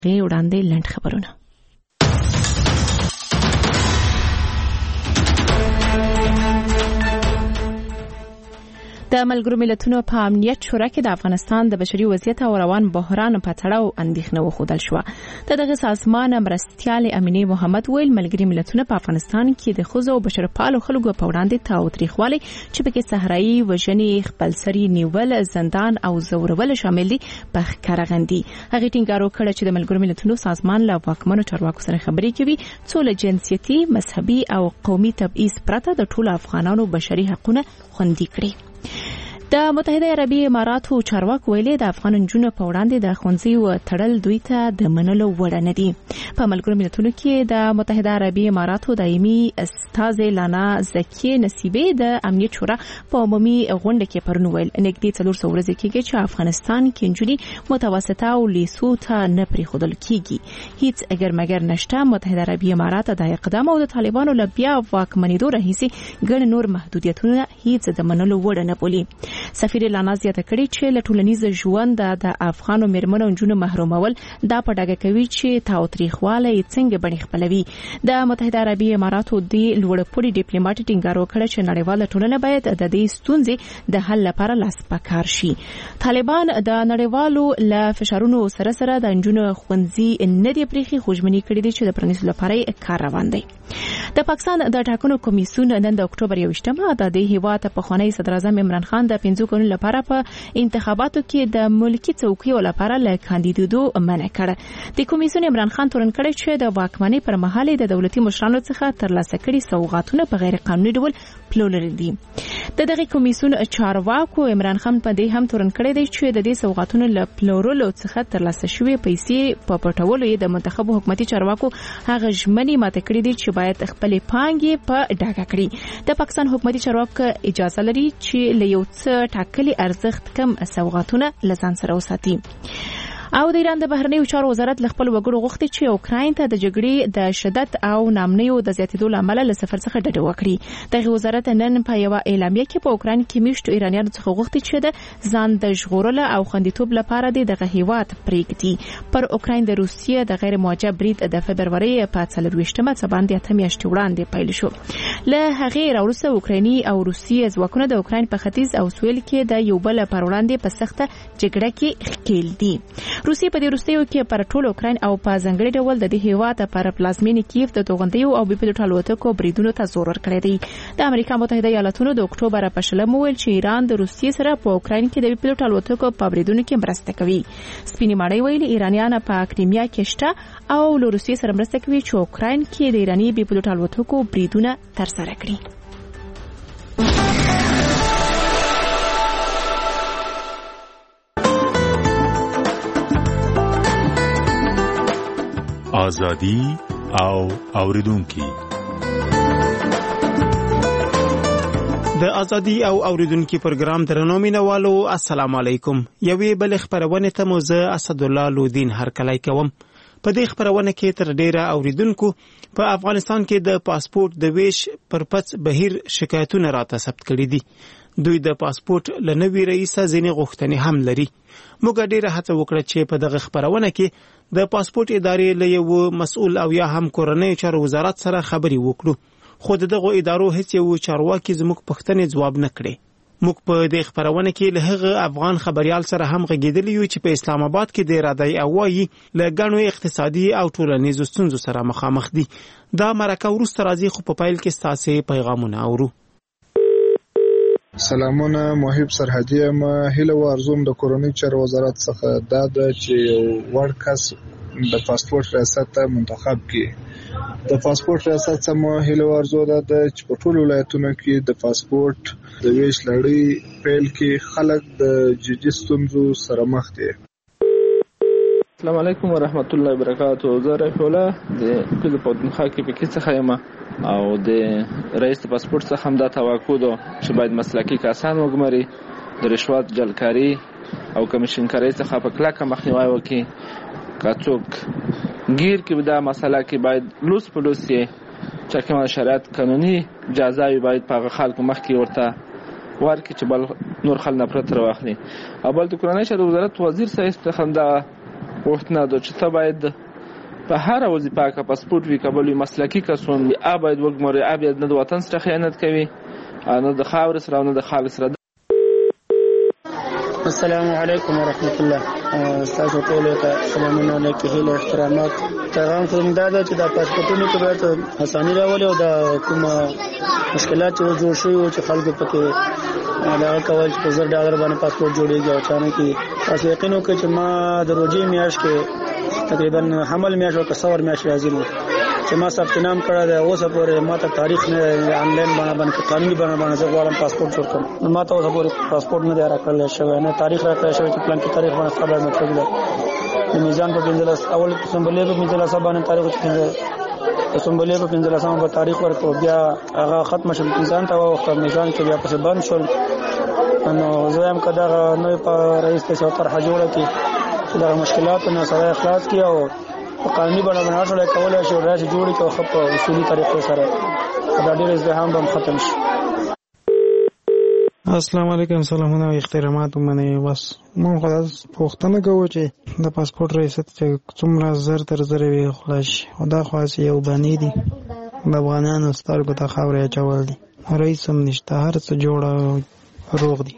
وړاندې لنډ خبرونه. د ملګرو ملتونو په امنیت شورا کې د افغانستان د بشري وضعیت او روان بحران په تړاو اندېښنه وښودل شوه. دغه سازمان مرستیال امینه محمد ویل ملګري ملتونه په افغانستان کې د ښځو او بشرپالو خلکو په وړاندې تاوتریخوالی چې پکې صحرایي وژنې، خپلسري نیول، زندان او زورول شامل دي په ښکارغندي. هغه ټینګار وکړ چې د ملګرو ملتونو سازمان له واکمنو چارواکو سره خبرې کوي څو له جنسیتي، مذهبي او قومي تبعیض پرته د ټولو افغانانو بشري حقوقونه خوندي کړي. د متحده عربي اماراتو چارواکو ویلي د افغان نجونو په وړاندې د ښوونځیو تړل دوی ته د منلو وړ نه دي. په ملګرو ملتونو کې د متحده عربي اماراتو دایمي استازه لانا زکی نصیبی د امنیت شورا په عمومي غونډه کې پرون ویل نږدې 400 ورځې کېږي چې افغانستان کې نجونې متوسطه او لیسو ته نه پریښودل کېږي. هیڅ اگر مگر نشته. متحده عربي امارات د اقدام او د طالبانو له بیا واکمنېدو راهیسې ګڼ نور محدودیتونه هیڅ د منلو وړ نه بولي. سفیر لانا زیاته کړې چې له ټولنیز ژوند د افغانو میرمنو او نجونو محرومول دا په ډاګه کوي چې تاوتریخوالی څنګه بڼې خپلوي. د متحده عربي اماراتو د لوړپوړي ډیپلوماټ ټینګار وکړ چې نړیواله ټولنه باید د دې ستونزې د حل لپاره لاس په کار شي. طالبان د نړیوالو له فشارونو سره سره د نجونو ښوونځي نه دی پریخي خوشمنی کړی دي چې د پرانیستلو لپاره کار روان دی. د پاکستان د ټاکنو کمیسیون نن د اکتوبر 21 د دې هیواد پخوانی صدر اعظم عمران خان د 5 کلونو لپاره په انتخاباتو کې د ملکی څوکیو لپاره له کاندیدودو منع کړ. د کمیسیون عمران خان تورن کړی چې د واکمنۍ پر مهال د دولتي مشرانو څخه ترلاسه کړي سوغاتونه په غیر قانوني ډول پلورل دي. دغه کمیسیون چارواکو عمران خان په دې هم تورن کړی دی چې د دې سوغاتونو له پلورلو څخه ترلاسه شوی پیسې په پټولو د منتخب حکومتي چارواکو هغه ژمنې ماته کړې دي چې باید خپل پانګې په ډاګه کړي. د پاکستان حکومتي چارواکو اجازه لري چې له یو څه ټاکلي ارزښت کم سوغاتونه لزان سره وساتي. او د ایران د بهرنیو چارو وزارت له خپل وګړو غوښتي چې اوکراین ته د جګړې د شدت او نامنیو د زیاتېدو لامل له سفر څخه ډډه وکړي. دغه وزارت نن په یو اعلامیه کې په اوکراین کې میشتو ایرانیانو څخه غوښتي چې د ځان د ژغورلو او خوندیتوب لپاره دغه هیواد پرېږدي. پر اوکراین د روسیې د غیر موجه برید د فبروري په 24مه باندې 8 میاشتې وړاندې پیل شو. له هغې راوروسته اوکرایني او روسي ځواکونه د اوکراین په ختیځ او سویل کې د یو بل پر وړاندې په سخته جګړه کې ښکېل دي. روسیې په دې وروستیو کې پر ټول اوکراین او په ځانګړي ډول د دې هیواد پر پلازمینې کیف د توغندیو او بیپیلوټ الوتکو بریدونو ته زور ورکړی دی. د امریکا متحده ایالاتونو د اکتوبر په 20 ویل چې ایران د روسیې سره په اوکراین کې د بیپیلوټ الوتکو په بریدونو کې مرسته کوي. سپینې ماڼۍ ویل ایرانیان په کریمیا کې شته او له روسیې سره مرسته کوي چې اوکراین کې د ایرانی بیپیلوټ الوتکو بریدونه ترسره کړي. آزادی او اوریدونکي. د ازادي او اوریدونکو پروګرام درنو مینوالو السلام علیکم. یوې بل خبرونه ته مو زه اسد الله لودین هرکلی کوم. په دې خبرونه کې تر ډیره اوریدونکو په افغانستان کې د پاسپورت د ویش پرپس بهیر شکایتونه راته ثبت کړي دي. دوی د پاسپورت لنوي رئیس ځینې غوښتنې هم لري. موږ ډیره هڅه وکړه چې په دغه خبرونه کې د پاسپورت ادارې له یو مسؤل او یا هم کورنۍ چارو وزارت سره خبري وکړو. خو دغه ادارو هیڅ یو چارواکي زموږ پوښتنې ځواب نه کړي. موږ په دې خبرونه کې له هغه افغان خبريال سره هم غږیدلی یو چې په اسلام آباد کې د ارادي اوایي له غنوي اقتصادي او ټولنیزو ستونزو سره مخامخ دي. دا مرکه ورسته راځي خو په پایل کې ستاسو پیغامونه اورو. سلامونه، محب سرحدي یم. هیله ورزوم د کورنۍ چارو وزارت څخه دا د چې یو وړ کس د پاسپورت ریاست ته منتخب کړي. د پاسپورت ریاست سمو هیله ورزو ده چې په ټولو ولایتونو کې د پاسپورت د ویش لړۍ پیل کې خلک د جدي ستونزو سره مخ دي. السلام علیکم ورحمت الله وبرکاته. زه رفیع الله د کلی پښتونخوا کې پکې څخه یم او د رئیس پاسپورت څخه هم دا توقع ده چې باید مسلکي کسان وګماري، د رشوت جلکاری او کمیشنکاری څخه په کلکه مخنیوي وکړي. که څوک گیر کې دا مسله کې باید لوس په لوس یې چې کومه شرایط قانوني اجازه وي باید په خلکو مخ کې ورته ورکړي چې بل نور خلک نه پرته راوخلي. او بل د کورنۍ چارو وزارت وزیر صاحب څخه دا غوښتنه ده چې ته باید په هر وظیفه کې پاسپورت وي کابل وي مسلکي کسون وي باید وګماري باید نه د وطن سره خیانت کوي نه د خاور سره او نه د خالص سره. السلام علیکم ورحمت الله. تاسو ټول ته سلامونه علیکم هیله احترامات. پیغام کوم دا چې د پاسپورتونو کې باید اساني راولي او د کوم مشکلات چې جوړ شوي او چې خلکو پکې دا کول چې $1000 باندې پاسپورت جوړیږي او چانه کې تاسو یقین وکړئ چې ما د روزي میاشت کې تقریبا حمل میاشت او کسور میاشت راځي نو چې ما ثبت نام کړی دی اوس پورې ما ته تاریخ نه آنلاین باندې قانوني باندې زه غواړم پاسپورت جوړ کړم ما ته اوس پورې پاسپورت نه دی راکړل شوی نه تاریخ راکړل شوی چې پلان کې تاریخ باندې خبر مطلب دی د میزان په 15 اول سمبلې په 15 باندې تاریخ چې سمبلې په 15 باندې تاریخ ورته بیا هغه ختم شول میزان ته وخت میزان کې بیا پس بند شول نو زه هم کدا نو په رئیس ته طرح جوړه کی دا مشکلات نه سره اخلاص کی او قانوني باندې ټول کولای شي راځي جوړي کو خپ اصولي طریقې سره دا ډېر ازدحام به ختم شي. السلام علیکم سلامونه او احترامات منه بس مون خدای پوښتنه کوم چې د پاسپورت ریاست چې څومره زر تر زر وی خلاص او دا خاص یو باندې دي د افغانانو سترګو ته خاورې چول دي رئیس هم نشته هر څه جوړه روغ دي.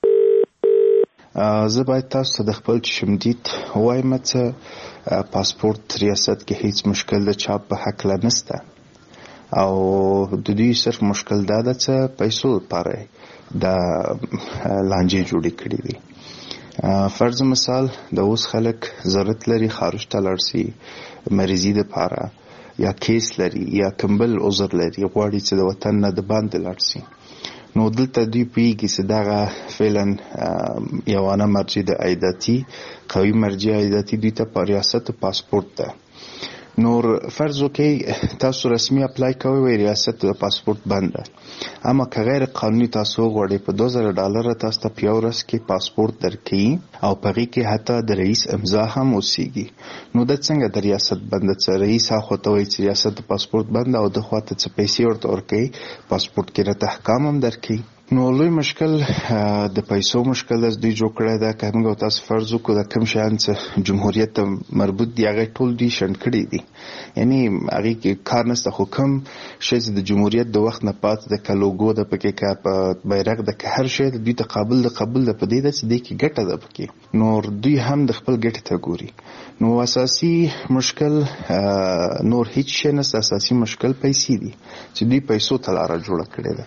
زه باید تاسو ته د خپل شمدید وایم چې پاسپورت ریاست کې هیڅ مشکل د چاپ په حق لنسته او د دوی صرف مشکل دا ده چې پیسو لپاره د لانجې جوړې کړې دي. فرض مثال د اوس خلک ضرورت لري خارج ته لاړ شي مریضي لپاره یا کیس لري یا کمبل عذر لري غواړي چې د وطن نه د باندې لاړ شي نو دلته دوی پیږي چې دغه فعلا یوانه مرجع د عیداتي قوي مرجع عیداتي دوی ته په ریاست پاسپورت ده. نور فرض وکړئ تاسو رسمي اپلای کوئ وی ریاست د پاسپورت بنده اما که غیر قانوني تاسو غواړئ په $2000 تاسو ته په یو ورځ کې پاسپورت درکړي او په هغې کې حتی د رئیس امضا هم اوسیږي نو دا څنګه د ریاست بنده چې رئیس هاخوا ته وایي چې ریاست د پاسپورت بنده او د خوا ته څه پیسې ورته ورکوي پاسپورت کې راته احکام هم درکوي نو لوی مشکل د پیسو مشکل از دوی جوړ کړی ده که موږ تاسو فرض وکړو د کوم شیان چې جمهوریت ته مربوط دي هغه ټول دوی شنډ کړي دي یعنی هغې کې کار نشته خو کوم شی چې د جمهوریت د وخت نه پاتې د که لوګو ده پکې که په بیرغ ده که هر شی د دوی ته قابل ده قبول ده په دې ده چې دې کې ګټه ده پکې نور دوی هم د خپل ګټې ته ګوري نو اساسي مشکل نور هیڅ شی نشته اساسي مشکل پیسې دي چې دوی پیسو ته لاره جوړه کړې ده.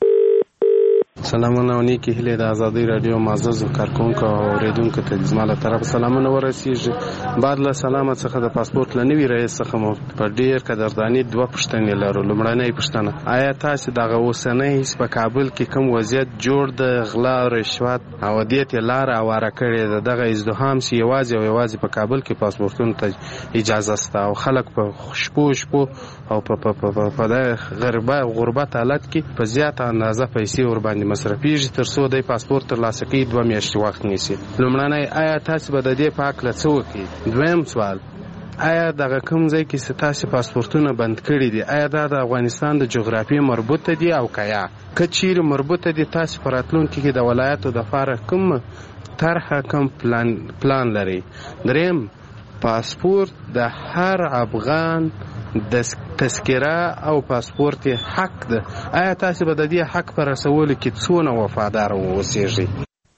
سلامونه ونیکی هیله د ازادي رادیو معزز کارکونکو او اوریدونکو ته زما له طرف سلامونه ورسیږي. بعد له سلامت څخه د پاسپورت لنوي رئیس څخه مو په ډیر قدردانی دوه پوښتنې لرو. لومړنۍ پوښتنه آیا تاسو دغه اوسنۍ په کابل کې کوم وضعیت جوړ د غلا او رشوت او دیت لار اواره کړي دغه ازدحام سی یوازې په کابل کې پاسپورتونو ته اجازه سته او خلک په شپو او په غربت حالت کې په زیاته اندازه پیسې ور باندې مصرفيږي تر څو د پاسپورت ترلاسه کوي 2 میاشتې وخت نیسي. لومړنۍ آیا تاسو به د دې په اړه څه وکړئ؟ دویم سوال آیا دغه کوم ځای کې تاسو پاسپورتونه بند کړي دي آیا دا د افغانستان د جغرافیې مربوطه دي او کیا که چیرې مربوطه دي تاسو په راتلونکي کې د ولایتو د لپاره کوم طرحه کوم پلان لري؟ دریم پاسپورت د هر افغان د تذکره او پاسپورت حق ده آیا تاسو به د دې حق پر رسولو کې څونه وفادار اوسئ؟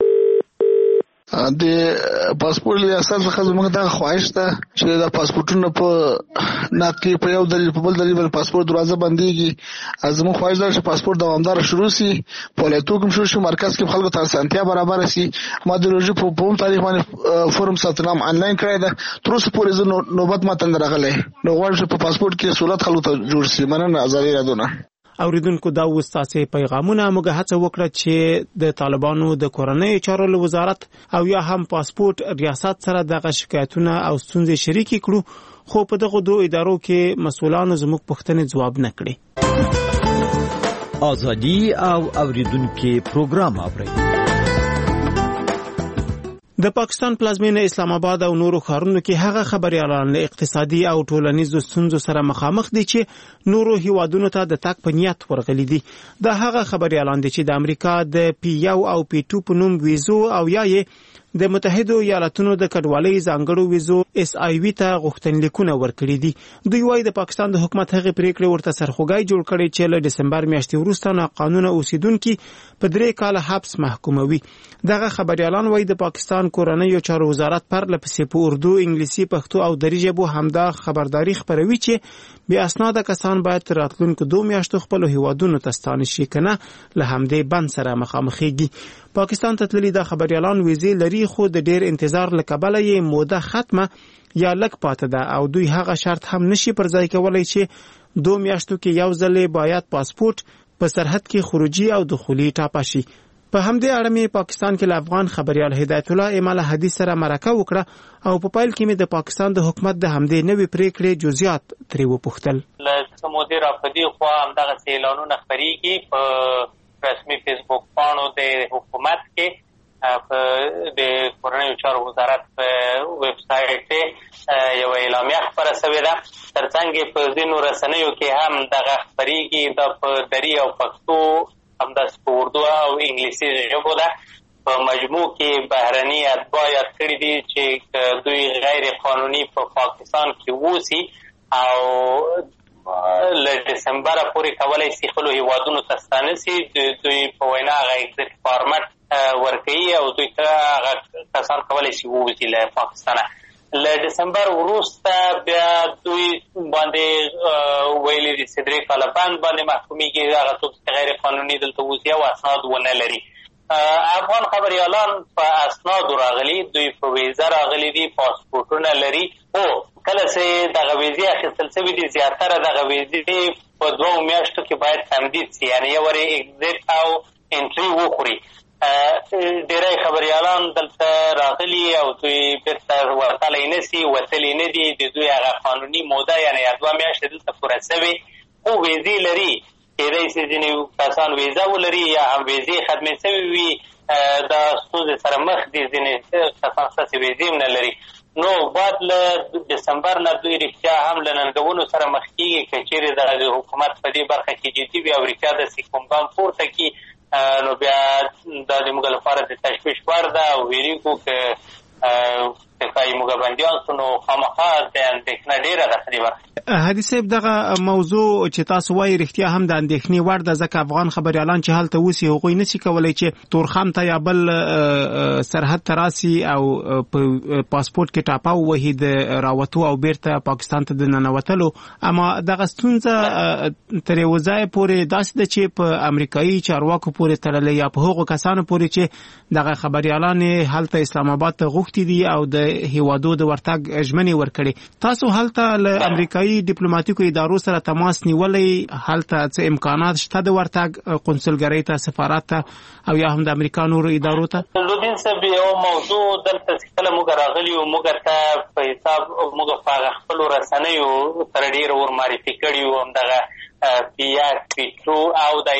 د پاسپورت ریاست څخه زموږ د خواهش ده چې د پاسپورتونو په ناکي په یو دلیل په بل دلیل باندې پاسپورت دروازه بنديږي. زموږ خواهش ده چې پاسپورت دوامدار شروع شي فعالیتو کوم شروع مرکز کې خلکو ته اسانتیا برابر شي. ما د روزي په کوم تاریخ باندې فورم ثبتنام آنلاین کړی ده تر اوسه پورې نوبت ماته نه راغلی نو غواړم چې په پاسپورت کې سہولت خلکو ته جوړ شي. مننه ازادي رادونه. اوریدونکو دا وستاسي پیغامونه موږ هڅه وکړه چې د طالبانو د کورنۍ چارو وزارت او یا هم پاسپورت ریاست سره دغه شکایتونه او ستونزې شریکې کړو خو په دغه دوه ادارو کې مسؤلانو زموږ پوښتنې ځواب نه کړي. ازادي او اوریدونکو پروګرام اوري. د پاکستان پلازمینه اسلام آباد او نورو ښارونو کې هغه خبريالان له اقتصادي او ټولنیزو ستونزو سره مخامخ دي چې نورو هیوادونو ته د تګ په نیت ورغلي دي. د هغه خبريالان دي چې د امریکا د P1 او P2 په نوم ویزو او یا د متحده ایالاتونو د کډوالۍ ځانګړو ویزو SIV ته غوښتنلیکونه ورکړي دي. دوی وايي د پاکستان د حکومت هغه پریکړه ورته سرخوږی جوړ کړي چې له دسمبر میاشتې وروسته ناقانونه اوسیدونکو په 3 کاله حبس محکوموي. دغه خبريالان وايي د پاکستان کورنیو چارو وزارت پر لپسې په اردو، انګلیسي، پښتو او دری ژبو همدا خبرداري خبروي چې بې اسناده کسان باید راتلونکو 2 میاشتو خپل هیوادونو ته ستانه شي کنه له همدې بند سره مخامخېږي. پاکستان ته تللي د خبريالان ویزې لري خو د ډېر انتظار له کبله یې موده ختمه یا لږ پاتې ده او دوی هغه شرط هم نشي پر ځای کولای چې 2 میاشتو کې یو ځل باید پاسپورت په سرحد کې خروجي او دخولي ټاپه شي. په همدې اړه مې پاکستان کې له افغان خبريال هدایت الله امال حدیث سره مرکه وکړه او په پایل کې مې د پاکستان د حکومت د همدې نوې پریکړې جزئیات ترې وپوښتل. له مودې راپدې خو همدغه اعلانونه خپرېږي په رسمي فیسبوک پاڼو د حکومت کې د کورنیو چارو وزارت په ویب سایټ یو اعلامیه خپره شوې ده. ترڅنګ په ځینو رسنیو کې هم دغه خپرېږي د په دری او پښتو همداسې په اردو او انګلیسي ژبو ده. په مجموع کې بهرني اتباع یاد کړي دي چې دوی غیر قانوني په پاکستان کې اوسي او له دسمبر پورې کولی شي خپلو هیوادونو ته ستانه شي. دوی په وینا هغه ایگزیټ فارمټ ورکوي او دوی هغه کسان کولی شي ووځي له پاکستانه. له دسمبر وروسته بیا دوی باندې ویلي دي چې 3 کاله بند باندې محکومیږي هغه څوک چې غیر قانوني دلته اوسي او اسناد ونه لري. افغان خبريالان په اسنادو راغلي، دوی په ویزه راغلي دي، پاسپورټونه لري. او کله چې دغه ویزې اخیستل شوي دي زیاتره دغه ویزې په 2 میاشتو کې باید تمدید شي، یعنی یو وری ایگزیټ او انټري وخوري. ډېری خبريالان دلته راغلي او دوی بیرته ورتلی نه شي، وتلي نه دي. د دوی هغه قانوني موده یعنې 2 میاشتې دلته پوره شوې خو ویزې لري. کېدای شي ځینې کسان ویزه ولري یا هم ویزې ختمې شوې وي. دا ستونزې سره مخ دي، ځینې کسان ستاسې ویزې هم نه لري. نو بعد له دسمبر نه دوی رښتیا هم له ننګونو سره مخ کېږي که چېرې د حکومت په دې برخه کې جدي وي او رښتیا داسې کوم ګام پورته کړي نو بیا دا د موږ لپاره د تشویش وړ ده او ویرېږو که ښایي موږ بندیان شو نو خامخا د اندېښنه ډېره ده په دې برخه. حدیث صاحب دغه موضوع چې تاسو وایي رښتیا هم د اندېښنې وړ ده ځکه افغان خبريالان چې هلته اوسي هغوی نشي کولی چې تورخم ته یا بل سرحد ته راسي او په پاسپورت کې ټاپه ووهي د راوتو او بیرته پاکستان ته د ننوتلو. اما دغه ستونزه تر یوه ځایه پورې داسې ده چې په امریکایي چارواکو پورې تړلې یا په هغو کسانو پورې چې دغه خبريالان هلته اسلام آباد ته غوښتي دي او د هیوادو د ورتګ ژمنې ورکړي. تاسو هلته له امریکایي ډیپلوماټیکو ادارو سره تماس نیولی؟ هلته څه امکانات شته د ورتګ قونسلګرۍ ته، سفارت ته او یا هم د امریکا نورو ادارو ته؟ لودین صاحب یو موضوع دلته چې کله موږ راغلي یو موږ ته په حساب موږ په خپلو رسنیو سره ډېر ورمعرفي کړي وو همدغه PR P2 او د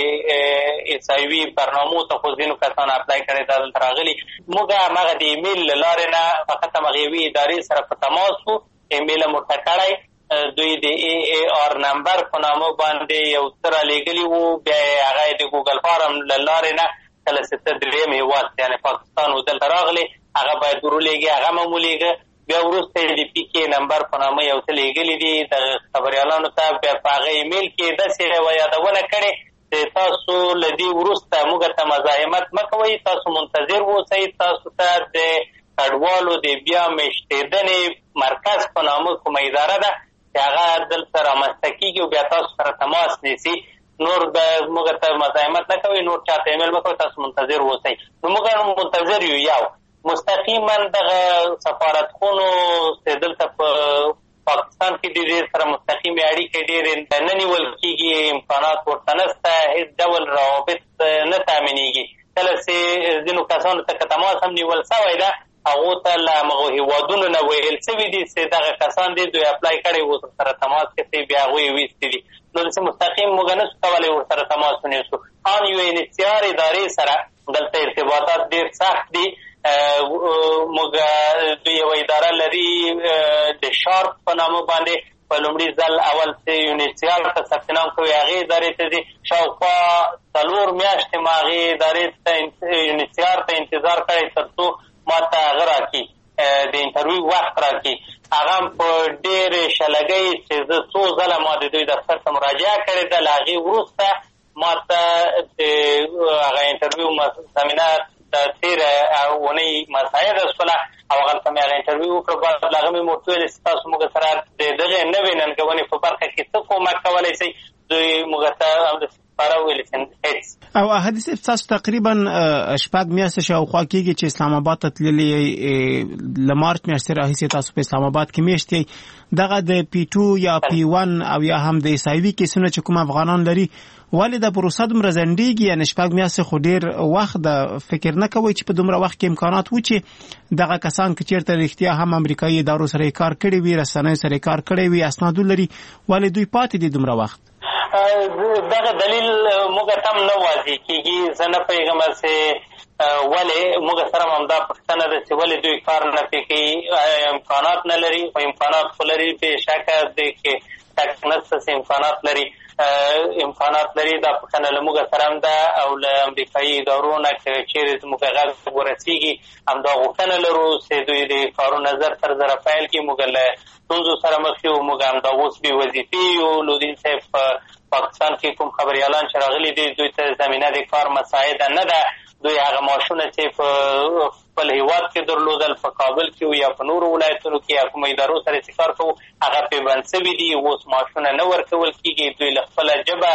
SIV برنامو ته خو ځینو کسان اپلای کړی دا دلته راغلي. موږ هماغه د ایمیل له لارې نه فقط همغه یوې ادارې سره په تماس وو. ایمیل یې مو کړی، دوی د AAR نمبر په نامه باندې یو څه رالیږلي وو. بیا یې هغه د ګوګل فارم له لارې نه کله چې ته درېیم هېواد یعنې پاکستان و دلته راغلی هغه باید ورولېږي، هغه مو ولېږه. بیا وروسته یې د PK نمبر په نامه یو څه لیږلي دي د خبریالانو ته. بیا په هغه ایمیل کې داسې یوه یادونه کړې چې تاسو له دې وروسته موږ ته مزاحمت مه کوئ، تاسو منتظر اوسئ، تاسو ته د کډوالو د بیا میشتېدنې مرکز په نامه کومه اداره ده چې هغه دلته رامنځته کېږي او بیا تاسو سره تماس نیسي. نور موږ ته مزاحمت نه کوئ، نور چاته ایمیل مه کوئ، تاسو منتظر اوسئ. نو موږ منتظر یو. یو مستقیما دغه سفارتخونو چې دلته په پاکستان کې د دې سره مستقیمې اړیکې ډېرې نه نیول کېږي، امکانات ورته نشته، هېڅ ډول روابط نه تامینېږي. کله چې ځینو کسانو ته که تماس هم نیول شوی ده هغو ته له همغو هېوادونو نه ویل شوي دي چې دغه کسان دي دوی اپلای کړی و سره تماس کړي، بیا هغوی یې ویستي دي. نو داسې مستقیم موږ نه شو کولی ورسره تماس ونیسو. ان UNHCR ادارې سره دلته ارتباطات ډېر سخت دي. موږ دوی یوه اداره لري د شارپ په نامه باندې په لومړي ځل اول چې UNHCR ته ثبت نام کوي هغې ادارې ته ځي. شاوخوا 4 میاشتې ما هغې ادارې ته UNHCR ته انتظار کړی تر څو ماته هغه راکړي د انټرویو وخت راکړي. هغه په ډېرې شلګۍ چې زه څو ځله ما د دوی دفتر ته مراجعه کړې ده، له هغې وروسته ماته د هغه انټرویو زمینه د تېره اونۍ مساعده شوله او هغلته مې هغه انټرویو وکړه. بعد له هغه مې ورته ویلې چې تاسو موږ سره د دغې نوې ننګونې په برخه کې څه کومک کولی شئ؟ دوی موږ ته همداسې ښکاره ویلې چې هېڅ. او احدي صاحب تاسو تقریبا 6 میاشتې شاوخوا کېږي چې اسلام آباد ته تللي له مارچ میاشتې راهیسې تاسو په اسلام آباد کې میشت یې. دغه د P2 یا P1 او یا هم د HIV کیسونه چې کوم افغانان لري ولې د پروسه دومره ځنډېږي؟ یعنې 6 میاشتې خو ډېر وخت د فکر نه کوئ چې په دومره وخت کې امکانات و چې دغه کسان که چېرته رښتیا هم امریکایي ادارو سره کار کړی وي، رسنیو سره کار کړی وي، اسناد لري، ولې دوی پاتې دي دومره وخت؟ دغه دلیل موږ ته هم نه واضح کېږي. زه نه پوهېږم چې ولې موږ سره هم همدا پوښتنه ده چې ولې دوی کار نه پرې کوي. امکانات نه لري؟ خو امکانات خو لري، بېشکه دی کې شک نشته چې امکانات لري. امکانات لري، دا پوښتنه له موږ سره هم ده او له امریکایي ادارو نه که چېرې زموږ غږ ورسېږي همدا غوښتنه لرو چې دوی د کارونه زر تر زره پیل کړي. موږ له ستونزو سره مخ یو، موږ همدا اوس بې وظیفې یو. لودین صاحب په پاکستان کې کوم خبریالان چې راغلي دي دوی ته زمینه د کار مساعده نه ده. دوی هغه معاشونه چې په خپل هېواد کې درلودل په کابل کې یا په نورو ولایتونو کې یا کوم ادارو سره چې کار کوو هغه پیبند شوي دي، اوس معاشونه نه ورکول کېږي. دوی له خپله ژبه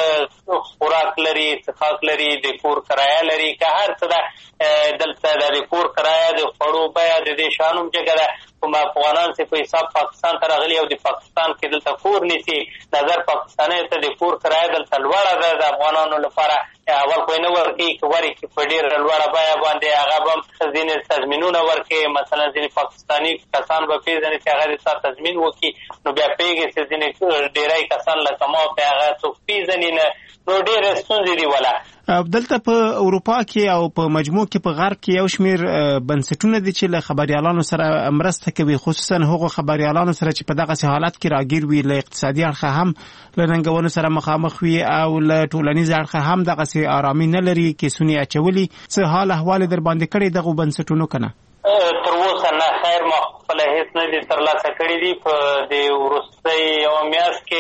خوراک لري، څښاک لري، د کور کرایه لري، که هر څه ده. دلته د کور کرایه، د خوړو بیه، د دې شیانو هم جګه ده. کوم افغانان چې په حساب پاکستان ته راغلي او د پاکستان کې دلته کور نیسي، نظر پاکستانیو ته د کور کرایه دلته لوړه ده د افغانانو لپاره. اول خو یې نه ورکوي، که ورکړي په ډېره لوړه بیه باندې هغه به هم ځینې تضمینونه ورکوي. مثلا ځینې پاکستاني کسان به پېژني چې هغه د تا تضمین وکړي، نو بیا پوهېږي چې ځینې ډېری کسان لکه ما پې هغه څوک پېژني نه، نو ډېرې ستونزې دي وله. دلته په اروپا کې او په مجموع کې په غرب کې یو شمېر بنسټونه دي چې له خبریالانو سره مرسته کوي، خصوصا هغو خبریالانو سره چې په دغسې حالت کې راګیر وي، له اقتصادي اړخه هم له ننګونو سره مخامخ وي او له ټولنیز اړخه هم دغسې آرامي نه لري، کیسونه یې اچولي. څه حال احوال یې در باندې کړی دغو بنسټونو که نه؟ تر اوسه نه، خیر ما خپله هېڅ نه دي ترلاسه کړي دي. په دې وروستۍ یوه میاشت کې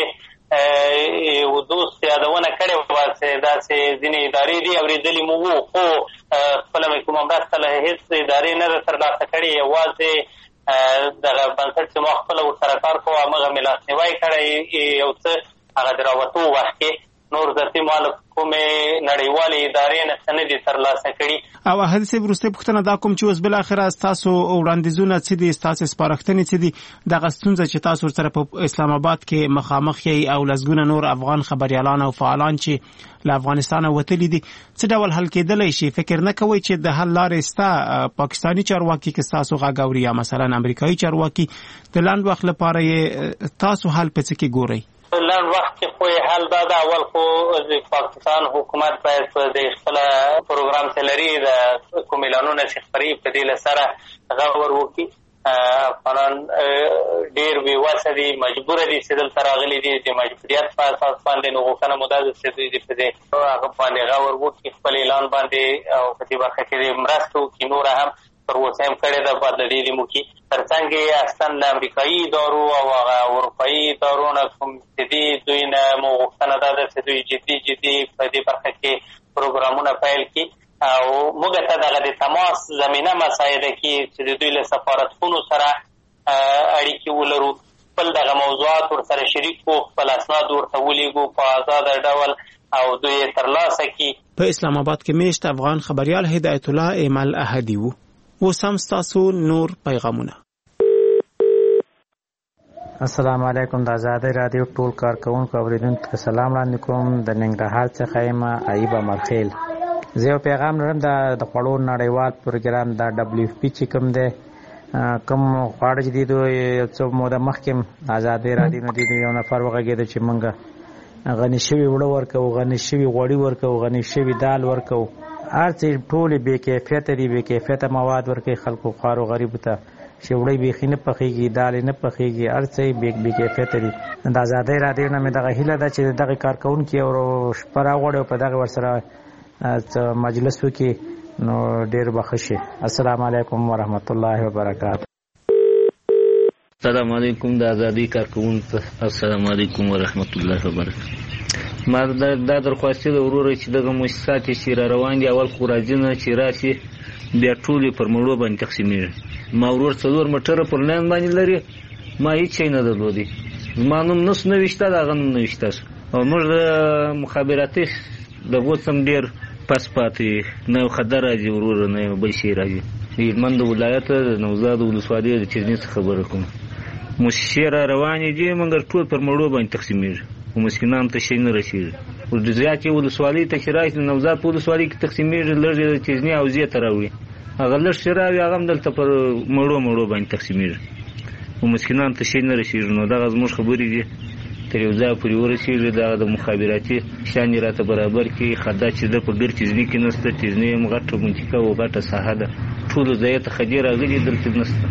یو دوست یادونه کړې وه چې داسې ځینې ادارې دي اورېدلي مو وو، خو خپله مې کومه مرسته له هېڅ ادارې نه ده ترلاسه کړې. یوازې دغه بنسټ چې ما خپله ورسره کار کوو همغه مې لاسنیوی کړی یو څه هغه د راوتو وخت کې. نور ذاتي ما له کومې نړیوالې ادارې نه څه نه دي ترلاسه کړي. او احد صاحب وروستۍ پوښتنه دا کوم چې اوس بالاخره ستاسو وړاندیزونه څه دي، ستاسو سپارښتنې څه دي؟ دغه ستونزه چې تاسو ورسره په اسلام آباد کې مخامخ یې او لسګونه نور افغان خبریالان او فعالان چې له افغانستانه وتلي دي څه ډول حل کېدلی شي؟ فکر نه کوئ چې د حل لارې شته؟ پاکستاني چارواکي که ستاسو غږ اوري یا مثلا امریکایي چارواکي د لنډ وخت لپاره یې تاسو حل په څه کې ګورئ؟ لنډ وخت کې خو یې حل دا ده، اول خو د پاکستان حکومت باید په د خپله پروګرام چې لري د کوم اعلانونه چې خپري په دې له سره غور وکړي. افغانان ډېر بېوسه دي، مجبوره دي چې دلته راغلي دي، د مجبوریت په اساس باندې. نو غوښتنه مو دا ده چې دوی دې په دې هغه باندې غور وکړي، خپل اعلان باندې او په دې برخه کې دې مرسته وکړي. نوره هم پر اوسه هم کړې ده، باید له دې دې وکړي. تر څنګ یې اصلا له امریکایي ادارو او هغه اروپایي ادارو نه کوم چې دي دوی نه مو غوښتنه دا ده چې دوی جدي په دې برخه کې پروګرامونه پیل کړي او موږ ته دغه د تماس زمینه مساعده کړي چې د دوی له سفارتخونو سره اړیکې ولرو، خپل دغه موضوعات ورسره شریک کړو، خپل اسناد ورته ولیږو په ازاده ډول او دوی یې ترلاسه کړي. په اسلام آباد کې میشت افغان خبریال هدایت الله ایمل احدي وو. اوس هم ستاسو نور پیغامونه. السلام علیکم. د آزادۍ رادیو ټول کارکوونکو اوریدونکو ته سلام وړاندې کوم. د ننګرهار څخه یم ایوب مرخیل. زه یو پیغام لرم د خوړو نړیوال پروګرام د WFP چې کوم دی، کوم خواړه چې دي یو څو موده مخکې آزادۍ رادیو نه دي یو نفر وغږېده چې موږ غني شوي وړه ورکوو، غني شوي غوړي ورکوو، غني شوي دال ورکوو، هر څه ټولې بې کیفیته دي، بې کیفیته مواد ورکوي خلکو خوارو غریبو ته چې وړی بیخي نه پخېږي، دالې نه پخېږي، هر څه یې بې کیفیته دي. د آزادۍ رادیو نه مې دغه هیله ده چې دغه کارکوونکي او شپه راغواړي او په دغه ورسره مجلس وکړي نو ډیر بخښي. السلام علیکم ورحمت الله وبرکاته. السلام علیکم د ازادي کارکونکو. السلام علیکم ورحمت الله وبرکاته. ما دا درخواست د ورور چې دغه مؤسسات چې را روان دي اول خو راځي نه چې راشي بیا ټول پر مړو باندې تقسیمېږي. ما ورور 4 موټر پر لین باندې لري، ما هیڅ شی نه درلودي. زما نوم نس نه وشته، دغه نوم نه وشته او موږ د مخابراتي د اوس هم ډېر پس پاتې نه یو خبر راځي ورور نه یو بل شی راځي. د هلمند ولایت د نوزاد ولسوالۍ د چیزني څخه خبره کوم. موسسې را روانې دي مګر ټول پر مړو باندې تقسیمېږي او مسکینانو ته شی نه رسېږي. زیاتې ولسوالۍ ته چې راشي د نوزاد په ولسوالۍ کې تقسیمېږي، لږ د چیزني حوزې ته راوړي. هغه لږ شی راوړي هغه هم دلته پر مړو باندې تقسیمېږي او مسکینانو ته شی نه رسېږي. نو دغه زموږ خبرې دي تر یو ځای پورې ورسېږي. دغه د مخابراتي شیان یې راته برابر کړي. خدا چې ده په ګر چیزني کې نشته، چیزني هم غټه منطقه او غټه ساحه ده، ټولو ځایه ته خدي راغلي دلته نشته.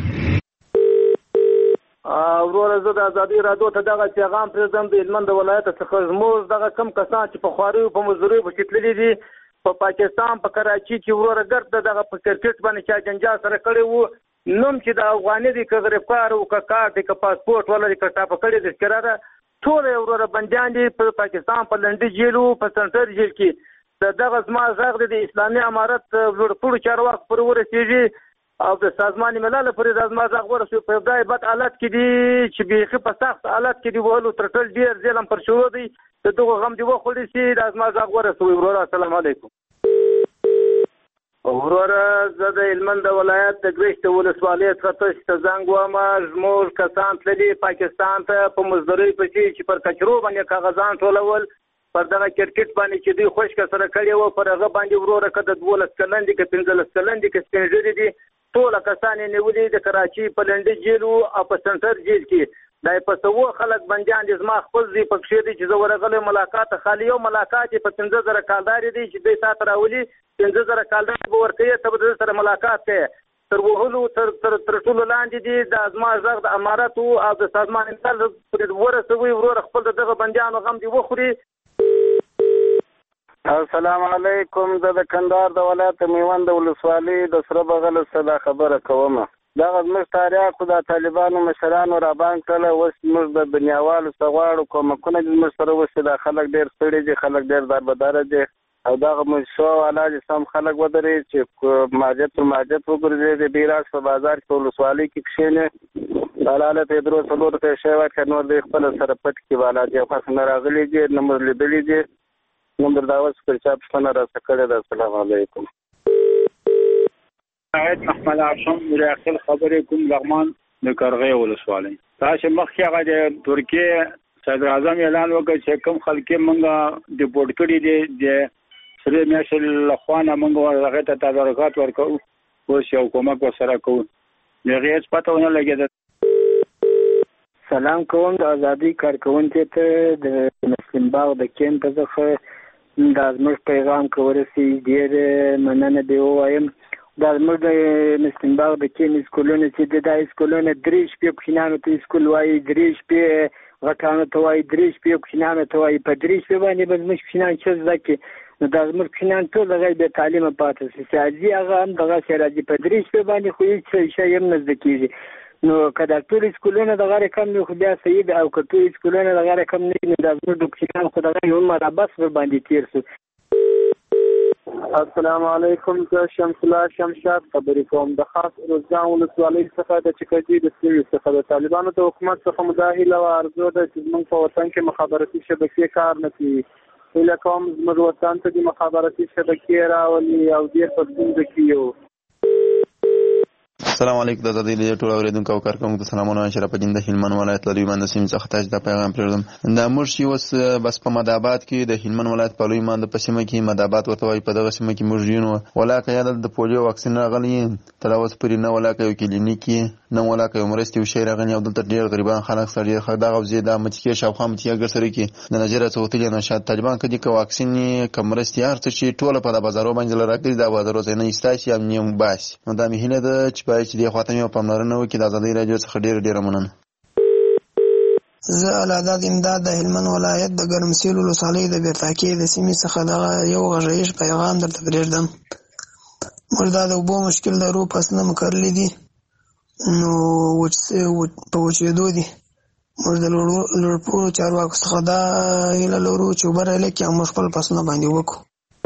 وروره زه د ازادي راډیو ته دغه پیغام پرېږدم د هلمند ولایت څخه. زموږ دغه کم کسان چې په خواریو په مزدوریو پسې تللي دي په پاکستان په کراچي کې وروره ګرد دغه په کرکټ باندې چا جنجال سره کړی وو، نوم چې د افغاني دی که غریبکار او که کار دی که پاسپورټ ولري که ټاپه کړی دی ښکاره ده، ټول یې وروره بندیان دي په پاکستان په لنډي جیل او په سنټر جیل کې. دغه زما غږ دی د اسلامي امارت لوړپوړو چارواکو پورې ورسېږي او د سازمان ملل پورې د زما غږ ورسوي. په ابتدایي بد حالت کې دي چې بیخي په سخت حالت کې دي، وهلو تر ټول ډېر ظلم پر شروع دی. د دغو غم دې وخوړي چې د زما غږ ورسوي. وروره السلام علیکم. وروره زه د هلمند ولایت د ګرشت ولسوالۍ څخه تاسو ته زنګ وایم. زموږ کسان تللي پاکستان ته په مزدورۍ پسې چې پر کچرو باندې کاغذان ټولول، پر دغه کرکټ باندې چې دوی خوشکه سره کړی وو پر هغه باندې وروره که د 12 کلن دي که 15 کلن دي که سپین ږیري دي ټول کسان یې نیولي د کراچي په لنډي جیل او په سنټر جیل کې. دا په 100 خلک بندیان دي. زما خپل ځای پکښې دی چې زه ورغلی ملاقات خالي یو ملاقات یې په 15,000 کالدارې دی چې دوی ساته راولي 15,000 کالدارې به ورکوي ته به د سره ملاقات کوي. تر وهلو تر ټولو لاندې دي د زما غږ د امارت او د سازمان ملل پورې ورسوي. وروره خپل دغه بندیانو غم دې وخوري. السلام علیکم. زه د کندهار د ولایت میوند ولسوالۍ د سره بغل څخه خبره کوم. دغه زموږ تاریخ د طالبانو مشرانو را باندې کړل. اوس موږ د دنیاوالو څخه غواړو کومکونه چې موږ سره وشي. دا خلک ډېر ستړي دي، خلک ډېر دربداره دي او دغه مشو والا چې سم خلک ودرې چې ماجت وګرځي د بیراج په بازار کې ولسوالۍ کې کښېني حلاله ته درو څلور ته شی ورکړ. نور د خپل سره پټ کې والا دی خاص نه راغلي دي نه موږ لیدلي دي. نمبر داوس پر چا پښتنه را سکړه. السلام علیکم. سعید محمد عاشم مراقل خبرې کوم لغمان د کرغې ولسوالۍ. تاسو مخکې هغه د ترکیه صدر اعظم اعلان وکړ چې کوم خلک مونږه ډیپورټ کړي دي د سره میاشل لخوانه مونږ هغه ته تدارکات ورکو او شو کومک وسره کوو. هغه هیڅ پته ونه لګیده. سلام کوم د ازادي کارکونکو ته د مسلم باغ د کیمپ څخه د زموږ پیغام کورسي ډېر مننه دی وایم. د زموږ د مسلم باغ د کیمپ سکولونو چې د سکولونو 3 شپې کوچنیانو ته سکول وایي، 3 شپې غټانو ته وایي، 3 شپې کوچنیانو ته وایي. په 3 شپې باندې به زموږ کوچنیان څه زده کړي؟ نو د زموږ کوچنیان ټول هغه بې تعلیمه پاتې شي. چې راځي هغه هم دغسې راځي په 3 شپې باندې خو هېڅ شی هم نه زده کېږي. نو که دا ټول سکولونه دغه رقم وي خو بیا صحیح ده، او که ټول سکولونه دغه رقم نه وي نو دا زموږ د کوچنیان خو دغه یو مربس ورباندې تېر شو. السلام علیکم. زه شمس الله شمشاد خبرې کوم د خاص روزګان ولسوالۍ څخه د چکدي د سیمې څخه. د طالبانو د حکومت څخه مداهله او ارزو ده چې زموږ په وطن کې مخابراتي شبکې کار نه کوي. هیله کوم زموږ وطن ته د مخابراتي شبکې راولي او ډېر په ستونزه کې یو. السلام علیکم. د ازادي راډیو ټول اوریدونکو او کارکونکو ته سلامونه. اشرف الدین د هلمند ولایت له لوی مند سیمې څخه تاسو ته پیغام پرېږدم. دا موږ چې اوس بس په مدابات کې د هلمند ولایت په لوی مند په سیمه کې مدابات ورته وایي. په دغه سیمه کې موږ یو ولاکه یا د پولیو واکسین راغلی تر اوسه پورې نه ولاکه یو کلینیک نه ولاکه یو مرستې وشي راغلی او دلته ډېر غریبان خلک سړي دغه وزې د متکې شاوخوا متکې ګرسري کې د نظریه څوتلې نه شاید طالبان کدي که واکسین که مرستې هر څه چې ټوله په د بازارو باندې راګري د بازارو ځای نه ایستاشي هم نیم باسي. نو دا مې هیله ده چې باید چې دې خواته مې پاملرنه وکړي. د ازادۍ راډیو څخه ډېره مننه. زه العداد امداد د هلمند ولایت د ګرمسیر ولسوالۍ د بیرتاکې د سیمې څخه دغه یو غږیز پیغام درته پرېږدم. موږ دا د اوبو مشکل لرو، فصلونه مو کرلي دي نو په وچېدو دي. موږ د لوړپوړو چارواکو څخه دا هیله لرو چې اوبه رالیکي او موږ خپل فصلونه باندې وکړو.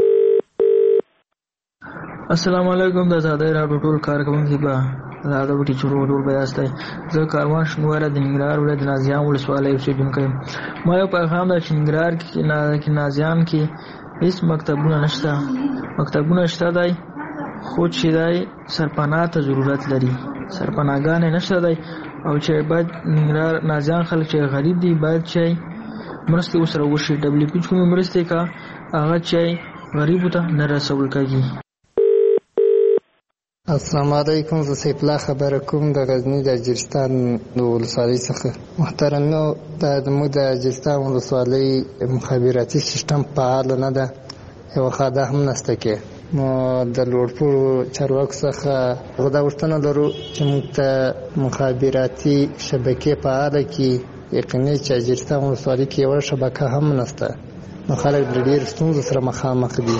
السلام علیکم. د ازادۍ راډیو ټول کارکوونکي به دا د وټي چورو ټول به یاستئ. زه کاروان شنواره د ننګرهار ولایت د نازیان ولسوالۍ اوسېدونکی یم. ما یو پیغام دی چې ننګرهار کې نازیان کې هېڅ مکتبونه نشته. مکتبونه شته دی خو چې دی سرپناه ته ضرورت لري. سرپناهګانې نشته دی او چې باید ننګرهار نازیان خلک چې غریب دي باید چې مرستې ورسره وشي. WP چې کومې مرستې کا هغه چې غریبو ته نه رسول کېږي. السلام علیکم. زه سیف الله خبره کوم د غزني د اجرستان د ولسوالۍ څخه. محترمو زموږ د اجرستان ولسوالۍ مخابراتي سیستم فعال نه ده، یوه خاده هم نشته کې. نو د لوړپوړو چارواکو څخه دا غوښتنه لرو چې موږ ته مخابراتي شبکې فعاله کړي. یقیني چې اجرستان ولسوالۍ کې یوه شبکه هم نشته، نو خلک د ډېرو ستونزو سره مخامخ دي.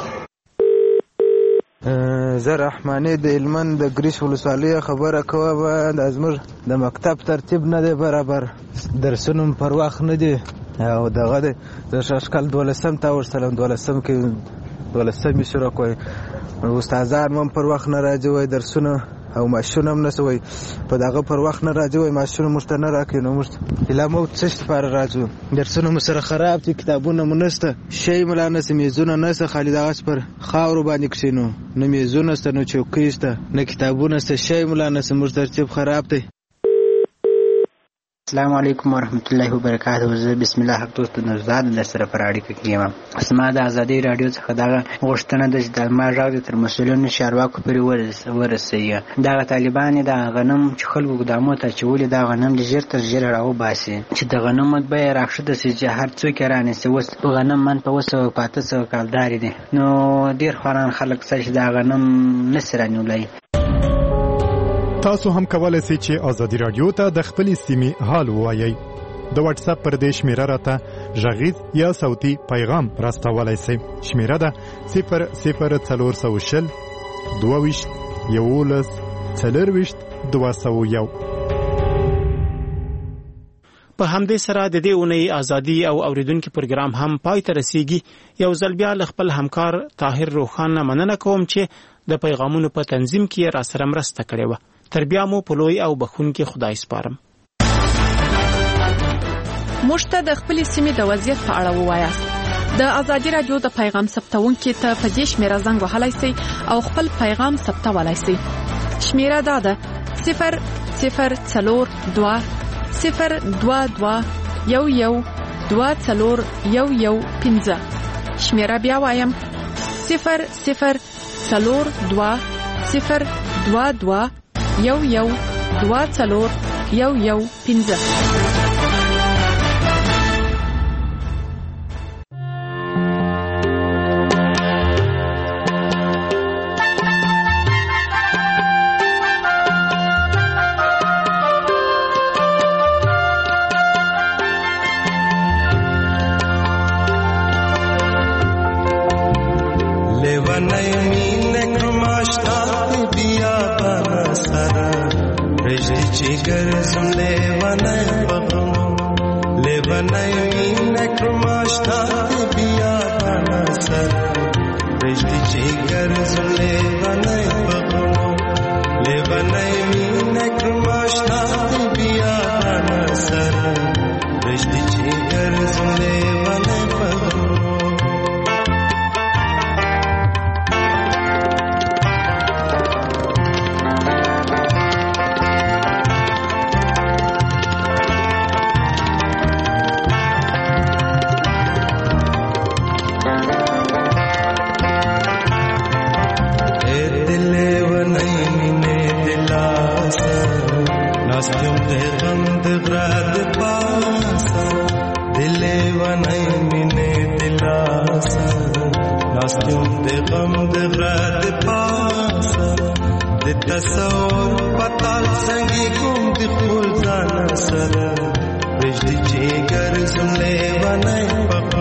زه رحماني د هلمند د ګریش ولسوالۍ خبره کوم. زموږ د مکتب ترتیب نه دی برابر، درسونه پر وخت نه دي او دغه دی د شاشکال 12 ته ورسلم 12 کې 12 شروع کوي. استادان هم پر وخت نه راځي وای درسونه او ماشونه هم نسه وای په دغه پر وخت نه راځي وای ماشونه مشته نه راکې. نو موږ اله مو څه لپاره راځو؟ درسونه مو سره خراب دي، کتابونه مو نشته، شی ملا نسه، میزونه نسه، خالي دغه پر خاورو باندې کښینو، نه میزونه سته، نه چوکۍ سته، نه کتابونه سته، شی ملا نسه. موږ ترتیب خراب دی. السلام علیکم ورحمت الله وبرکاته. زه بسم الله حق دوست نوزاد د سره پر اړیکه کې یم. اسما د ازادۍ رادیو څخه دا غوښتنه ده چې د ما راغلی تر مسؤلینو چارواکو پورې ورسوي. دغه طالبان د غنم چې خلکو ګدامو ته اچولي، دا غنم ژر تر ژره راوباسي چې د غنمو بیه راښکته سي چې هر څوک یې رانیسي. اوس غنم من په 200 کالدارې دي، نو ډېر خواران خلک سته چې دا غنم نسي رانیولی. تاسو هم کولای شئ چې ازادي رادیو ته د خپلې سیمې حال ووایئ. د واتس اپ پر دې شمیره راته غږیز یا صوتي پیغام راستولای شئ. شمیره ده 00420 22 11 24 201. په همدې سره د دې اونۍ ازادي او اوریدونکو پروګرام هم پای ته رسیږي. یو ځل بیا خپل همکار طاهر روخان مننه کوم چې د پیغامونو په تنظیم کې را سره مرسته کړې و. تر بیا مو په لوی او بخښونکي خدای سپارم. موږ ته د خپلې سیمې د وضعیت په اړه ووایاست. د ازادي رادیو د پیغام ثبتونکي ته په دې شمیره زنګ وهلای شئ او خپل پیغام ثبتولای شئ. شمیره دا ده 00420 022112415. شمیره بیا وایم 00420112415.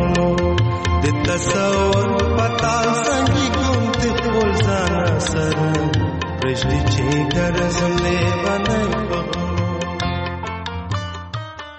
تصور پتا سنگی کوم ته ټول ځان سره رشدی چه گرزم لیوانه